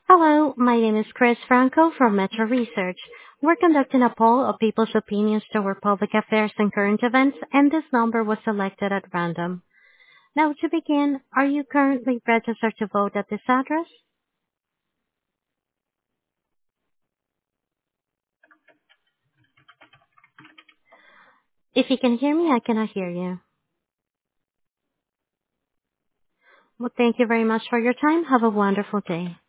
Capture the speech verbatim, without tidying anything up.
Hello, my name is Chris Franco from Metro Research. We're conducting a poll of people's opinions toward public affairs and current events, and this number was selected at random. Now, to begin, are you currently registered to vote at this address? If you can hear me, I cannot hear you. Well, thank you very much for your time. Have a wonderful day.